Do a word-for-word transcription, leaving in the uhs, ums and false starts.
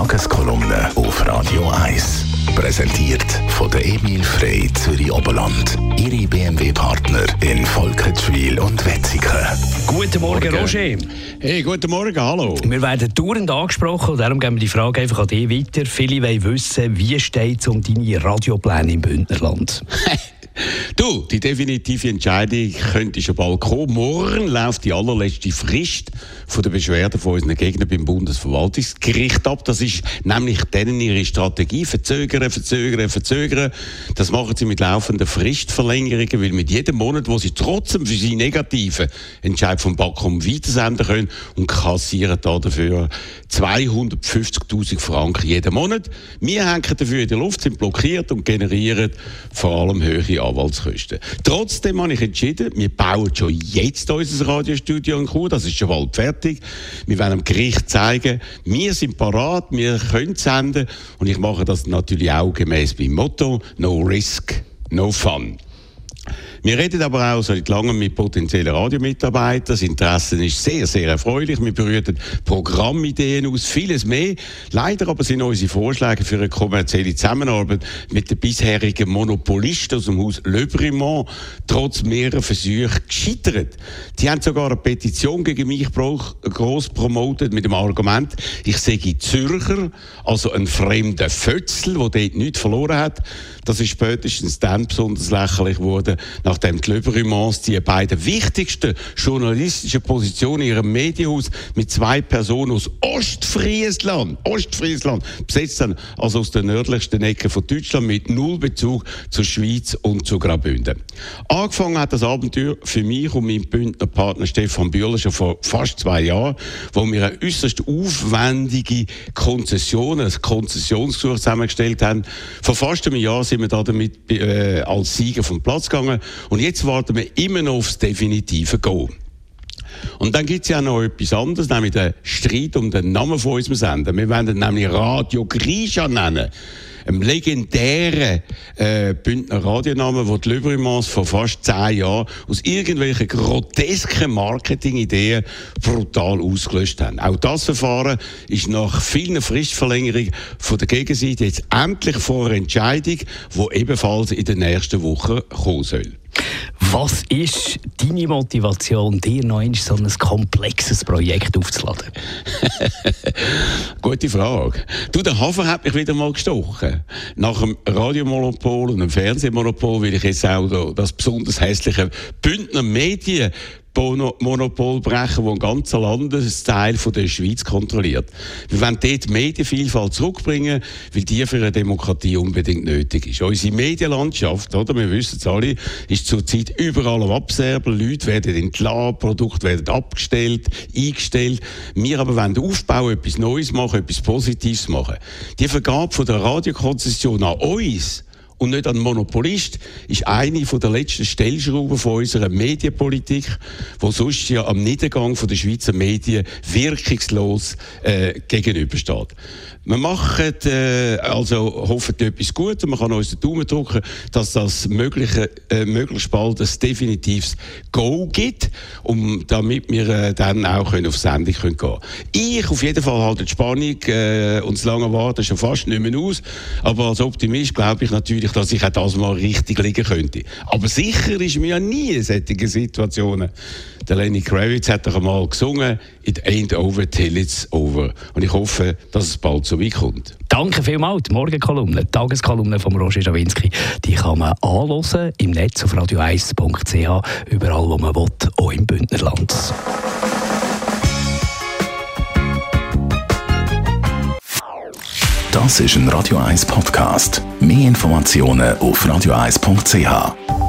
Tageskolumne auf Radio eins. Präsentiert von der Emil Frey Zürich Oberland. Ihre B M W-Partner in Volkenswil und Wetzikon. Guten Morgen, Morgen, Roger. Hey, guten Morgen, hallo. Wir werden dauernd angesprochen und darum geben wir die Frage einfach an dich weiter. Viele wollen wissen, wie steht es um deine Radiopläne im Bündnerland? Du, die definitive Entscheidung könnte schon bald kommen. Morgen läuft die allerletzte Frist von der Beschwerden von unseren Gegnern beim Bundesverwaltungsgericht ab. Das ist nämlich denen ihre Strategie. Verzögern, verzögern, verzögern. Das machen sie mit laufenden Fristverlängerungen, weil mit jedem Monat, wo sie trotzdem für sie negativen Entscheid vom B A K O M weitersenden können und kassieren da dafür zweihundertfünfzigtausend Franken jeden Monat. Wir hängen dafür in der Luft, sind blockiert und generieren vor allem höhere Anwaltskosten. Trotzdem habe ich entschieden, wir bauen schon jetzt unser Radiostudio in Chur, das ist schon bald fertig. Wir werden dem Gericht zeigen, wir sind parat, wir können senden und ich mache das natürlich auch gemäß meinem Motto, no risk, no fun. Wir reden aber auch seit langem mit potenziellen Radiomitarbeitern. Das Interesse ist sehr, sehr erfreulich. Wir berühren Programmideen aus, vieles mehr. Leider aber sind unsere Vorschläge für eine kommerzielle Zusammenarbeit mit den bisherigen Monopolisten aus dem Haus Le Brimont trotz mehrerer Versuche gescheitert. Die haben sogar eine Petition gegen mich gross promotet mit dem Argument, ich sei Zürcher, also ein fremder Fötzel, der dort nichts verloren hat. Das ist spätestens dann besonders lächerlich geworden, nachdem die Le Brimons die beiden wichtigsten journalistischen Positionen in ihrem Medienhaus mit zwei Personen aus Ostfriesland, Ostfriesland besetzt haben, also aus der nördlichsten Ecke von Deutschland, mit null Bezug zur Schweiz und zu Graubünden. Angefangen hat das Abenteuer für mich und meinen Bündner Partner Stefan Bühler schon vor fast zwei Jahren, wo wir eine äußerst aufwendige Konzession, ein Konzessionsgesuch zusammengestellt haben. Vor fast einem Jahr sind wir da damit äh, als Sieger vom Platz gegangen und jetzt warten wir immer noch aufs definitive Go. Und dann gibt es ja noch etwas anderes, nämlich den Streit um den Namen von unserem Sender. Wir wollen ihn nämlich Radio Grisha nennen. Ein legendären äh, Bündner Radionamen, den die Le Brimons vor fast zehn Jahren aus irgendwelchen grotesken Marketingideen brutal ausgelöscht haben. Auch das Verfahren ist nach vielen Fristverlängerungen von der Gegenseite jetzt endlich vor einer Entscheidung, die ebenfalls in der nächsten Woche kommen soll. Was ist deine Motivation, dir noch ein so ein komplexes Projekt aufzuladen? Gute Frage. Du, der Hafer hat mich wieder mal gestochen. Nach dem Radiomonopol und dem Fernsehmonopol will ich jetzt auch das besonders hässliche Bündner Medien Monopol brechen, das einen ganzen Landesteil von der Schweiz kontrolliert. Wir wollen dort die Medienvielfalt zurückbringen, weil die für eine Demokratie unbedingt nötig ist. Unsere Medienlandschaft, oder, wir wissen es alle, ist zurzeit überall am Abserben. Leute werden entlassen, Produkte werden abgestellt, eingestellt. Wir aber wollen aufbauen, etwas Neues machen, etwas Positives machen. Die Vergabe von der Radiokonzession an uns und nicht an den Monopolist, ist eine der letzten Stellschrauben von unserer Medienpolitik, die sonst ja am Niedergang der Schweizer Medien wirkungslos äh, gegenübersteht. Wir machen äh, also hoffentlich etwas Gutes. Man kann uns den Daumen drücken, dass das mögliche, äh, möglichst bald ein definitives Go gibt, um, damit wir äh, dann auch können auf Sendung gehen können. Ich auf jeden Fall halte die Spannung äh, und das lange Warten schon fast nicht mehr aus. Aber als Optimist glaube ich natürlich, dass ich auch das mal richtig liegen könnte. Aber sicher ist mir ja nie in solchen Situationen. Der Lenny Kravitz hat doch einmal gesungen, «It ain't over till it's over». Und ich hoffe, dass es bald so weit kommt. Danke vielmals. Die Morgenkolumne, die Tageskolumne von Roger Schawinski, die kann man anhören im Netz auf radio eins punkt c h, überall wo man will, auch im Bündnerland. Das ist ein Radio eins Podcast. Mehr Informationen auf radio eins punkt c h.